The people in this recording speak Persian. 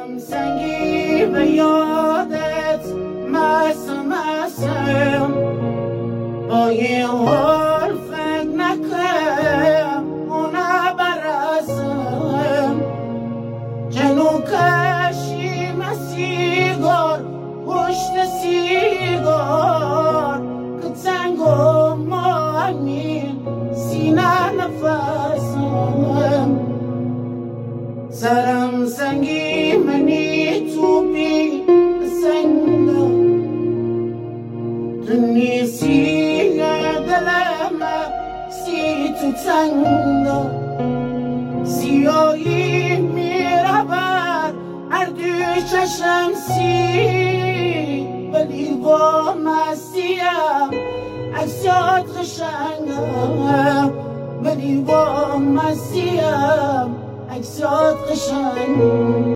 سرم سنگی به یادت مسم با این حال فکر نکنم اونا برسم جنو کشیم سیگار پشت سیگار که تنگ و مانی سینه نفسم سرم سنگی منی توپی سنگا تو نیستی دلم سی تو تنگا سیاهی میرود هر دو چشم سی ولی با مستیم عکسات قشنگم ولی با مستیم عکسات قشنگ